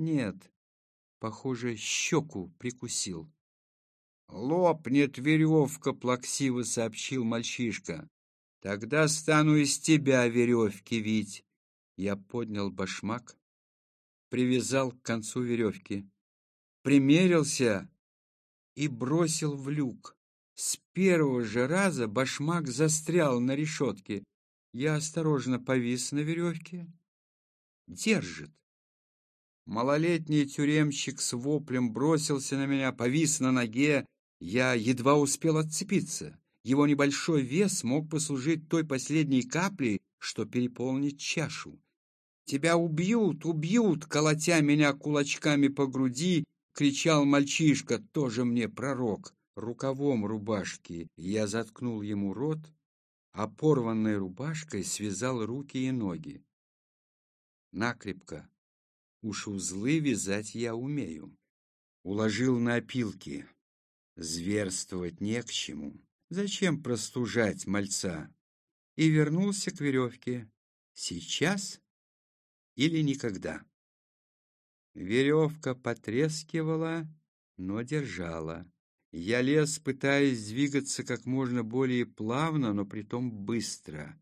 Нет, похоже, щеку прикусил. «Лопнет веревка», — плаксиво сообщил мальчишка. «Тогда стану из тебя веревки вить». Я поднял башмак, привязал к концу веревки, примерился и бросил в люк. С первого же раза башмак застрял на решетке. Я осторожно повис на веревке. Держит. Малолетний тюремщик с воплем бросился на меня, повис на ноге. Я едва успел отцепиться. Его небольшой вес мог послужить той последней каплей, что переполнит чашу. «Тебя убьют, убьют!» — колотя меня кулачками по груди, кричал мальчишка, тоже мне пророк. Рукавом рубашки я заткнул ему рот, а порванной рубашкой связал руки и ноги. Накрепко. Уж узлы вязать я умею. Уложил на опилки. Зверствовать не к чему. Зачем простужать мальца? И вернулся к веревке. Сейчас или никогда. Веревка потрескивала, но держала. Я лез, пытаясь двигаться как можно более плавно, но притом быстро.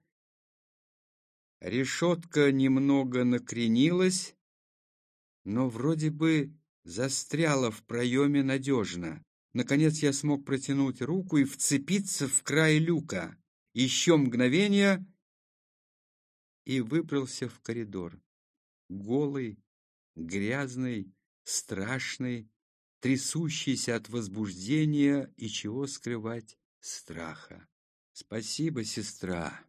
Решетка немного накренилась, но вроде бы застряла в проеме надежно. Наконец я смог протянуть руку и вцепиться в край люка. Еще мгновение и выбрался в коридор. Голый, грязный, страшный, трясущийся от возбуждения и, чего скрывать, страха. «Спасибо, сестра!»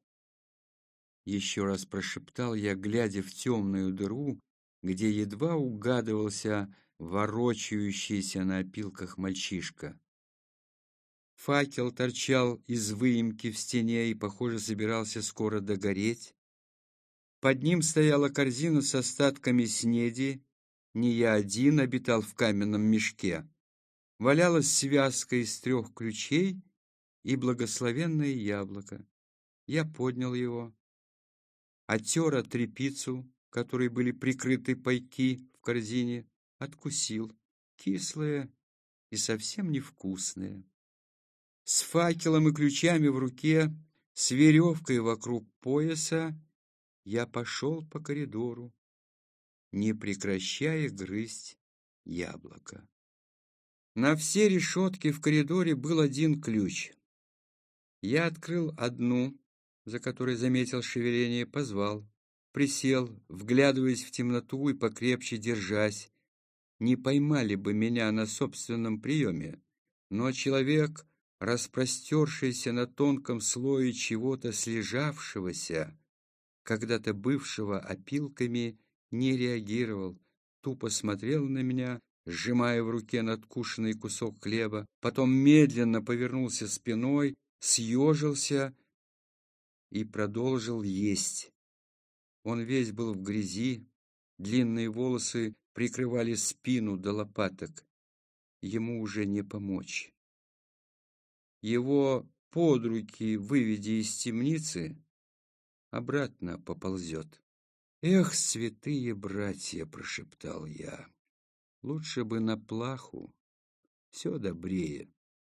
Еще раз прошептал я, глядя в темную дыру, где едва угадывался ворочающийся на опилках мальчишка. Факел торчал из выемки в стене и, похоже, собирался скоро догореть. Под ним стояла корзина с остатками снеди. Не я один обитал в каменном мешке. Валялась связка из 3 ключей и благословенное яблоко. Я поднял его, оттер о тряпицу, которой были прикрыты пайки в корзине, откусил, кислые и совсем невкусные. С факелом и ключами в руке, с веревкой вокруг пояса, я пошел по коридору, не прекращая грызть яблоко. На все решетки в коридоре был один ключ. Я открыл одну, за которой заметил шевеление, позвал, присел, вглядываясь в темноту и покрепче держась. Не поймали бы меня на собственном приеме, но человек, распростершийся на тонком слое чего-то слежавшегося, когда-то бывшего опилками, не реагировал, тупо смотрел на меня, сжимая в руке надкушенный кусок хлеба, потом медленно повернулся спиной, съежился и продолжил есть. Он весь был в грязи, длинные волосы прикрывали спину до лопаток. Ему уже не помочь. Его под руки, выведя из темницы, обратно поползет. «Эх, святые братья!» — прошептал я. «Лучше бы на плаху, все добрее».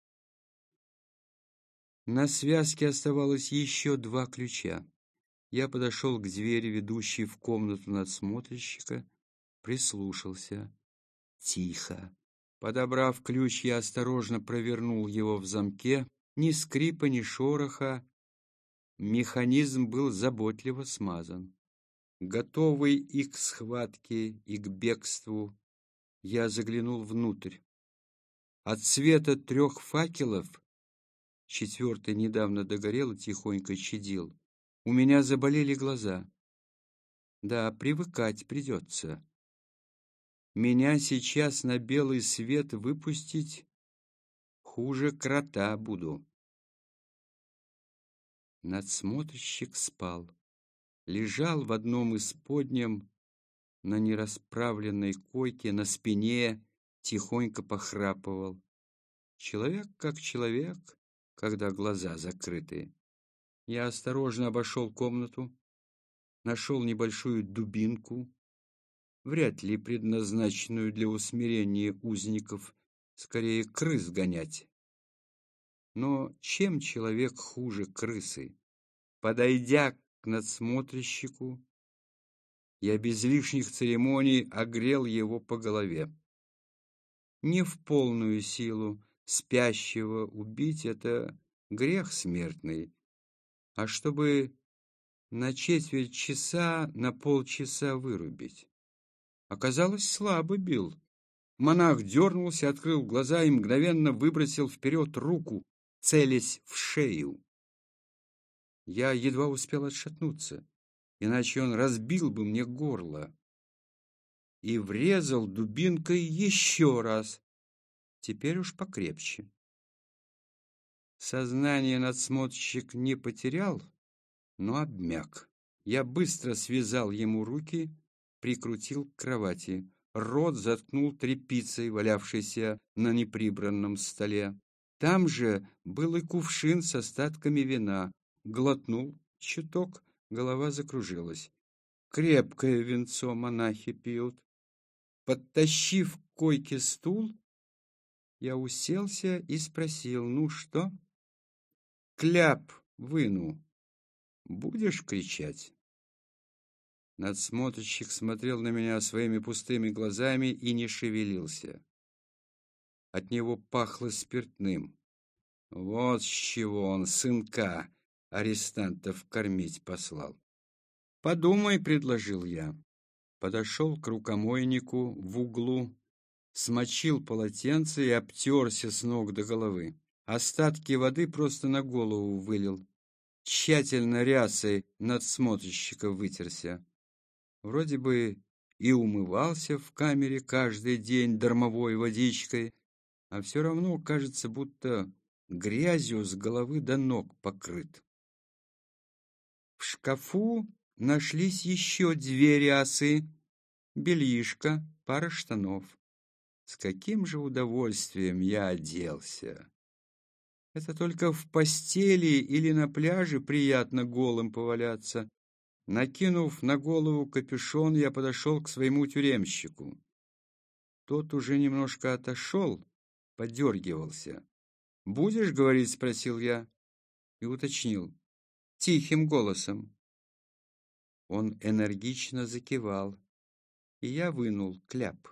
На связке оставалось еще 2 ключа. Я подошел к двери, ведущей в комнату надсмотрщика, прислушался. Тихо. Подобрав ключ, я осторожно провернул его в замке. Ни скрипа, ни шороха. Механизм был заботливо смазан. Готовый и к схватке, и к бегству, я заглянул внутрь. От света 3 факелов, 4-й недавно догорел и тихонько чадил, у меня заболели глаза. Да, привыкать придется. Меня сейчас на белый свет выпустить, хуже крота буду. Надсмотрщик спал. Лежал в одном из подням на нерасправленной койке, на спине, тихонько похрапывал. Человек как человек, когда глаза закрыты. Я осторожно обошел комнату, нашел небольшую дубинку, вряд ли предназначенную для усмирения узников, скорее крыс гонять. Но чем человек хуже крысы? Подойдя к надсмотрщику, я без лишних церемоний огрел его по голове. Не в полную силу спящего убить — это грех смертный, а чтобы на четверть часа, на полчаса вырубить. Оказалось, слабо бил. Монах дернулся, открыл глаза и мгновенно выбросил вперед руку, целясь в шею. Я едва успел отшатнуться, иначе он разбил бы мне горло. И врезал дубинкой еще раз, теперь уж покрепче. Сознание надсмотрщик не потерял, но обмяк. Я быстро связал ему руки, прикрутил к кровати. Рот заткнул тряпицей, валявшейся на неприбранном столе. Там же был и кувшин с остатками вина. Глотнул чуток, голова закружилась. Крепкое винцо монахи пьют. Подтащив к койке стул, я уселся и спросил: «Ну что?» «Кляп выну. Будешь кричать?» Надсмотрщик смотрел на меня своими пустыми глазами и не шевелился. От него пахло спиртным. Вот с чего он сынка арестантов кормить послал. «Подумай», — предложил я. Подошел к рукомойнику в углу, смочил полотенце и обтерся с ног до головы. Остатки воды просто на голову вылил. Тщательно рясой надсмотрщика вытерся. Вроде бы и умывался в камере каждый день дармовой водичкой, а все равно кажется, будто грязью с головы до ног покрыт. В шкафу нашлись еще 2 рясы, бельишко, пара штанов. С каким же удовольствием я оделся! Это только в постели или на пляже приятно голым поваляться. Накинув на голову капюшон, я подошел к своему тюремщику. Тот уже немножко отошел, подергивался. «Будешь говорить?» — спросил я и уточнил тихим голосом. Он энергично закивал, и я вынул кляп.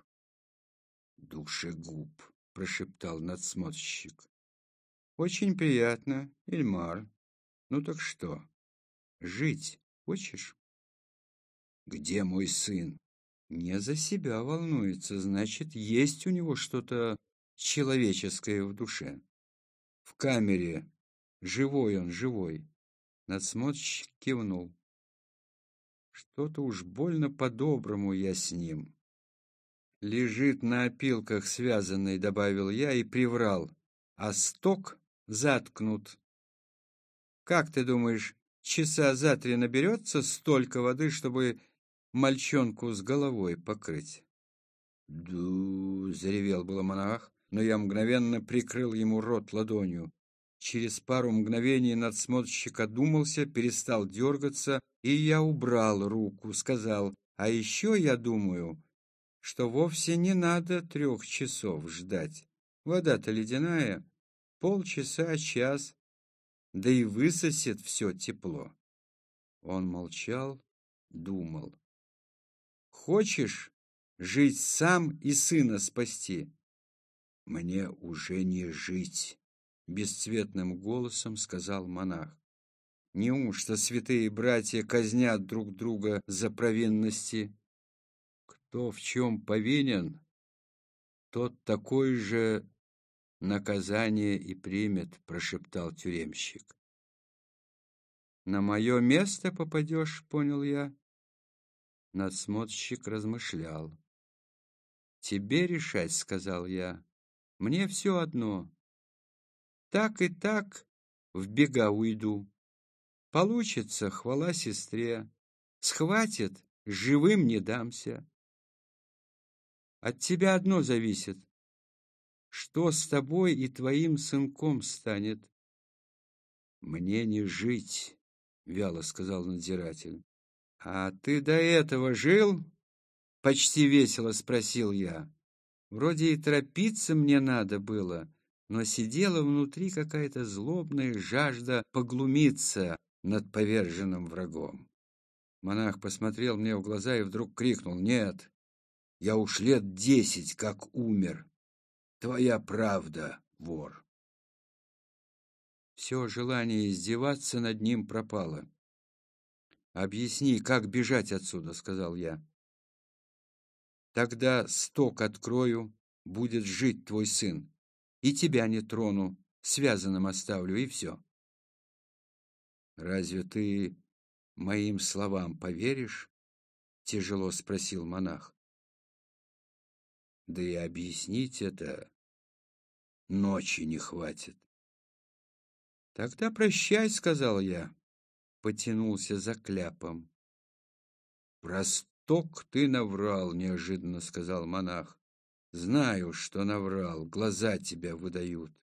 «Душегуб», — прошептал надсмотрщик. «Очень приятно, Ильмар. Ну так что, жить хочешь?» «Где мой сын?» «Не за себя волнуется, значит, есть у него что-то человеческое в душе. В камере. Живой он, живой». Надсмотрщик кивнул. «Что-то уж больно по-доброму я с ним». «Лежит на опилках связанный», — добавил я и приврал. «А сток заткнут. Как ты думаешь, часа за 3 наберется столько воды, чтобы мальчонку с головой покрыть?» «Ду!» — заревел было монах, но я мгновенно прикрыл ему рот ладонью. Через пару мгновений надсмотрщик одумался, перестал дергаться, и я убрал руку, сказал: «А еще я думаю, что вовсе не надо 3 часов ждать. Вода-то ледяная, полчаса, час, да и высосет все тепло». Он молчал, думал. «Хочешь жить сам и сына спасти?» «Мне уже не жить», — бесцветным голосом сказал монах. «Неужто святые братья казнят друг друга за провинности? Кто в чем повинен, тот такое же наказание и примет», — прошептал тюремщик. «На мое место попадешь», — понял я. Надсмотрщик размышлял. «Тебе решать», — сказал я. «Мне все одно. Так и так в бега уйду. Получится — хвала сестре. Схватит — живым не дамся. От тебя одно зависит. Что с тобой и твоим сынком станет?» «Мне не жить», — вяло сказал надзиратель. «А ты до этого жил?» Почти весело спросил я. Вроде и торопиться мне надо было, но сидела внутри какая-то злобная жажда поглумиться над поверженным врагом. Монах посмотрел мне в глаза и вдруг крикнул: «Нет, я уж лет 10 как умер. Твоя правда, вор». Все желание издеваться над ним пропало. «Объясни, как бежать отсюда», — сказал я. «Тогда сток открою, будет жить твой сын, и тебя не трону, связанным оставлю, и все». «Разве ты моим словам поверишь?» — тяжело спросил монах. «Да и объяснить это ночи не хватит». «Тогда прощай», — сказал я, потянулся за кляпом. «Просток ты наврал», — неожиданно сказал монах. «Знаю, что наврал, глаза тебя выдают».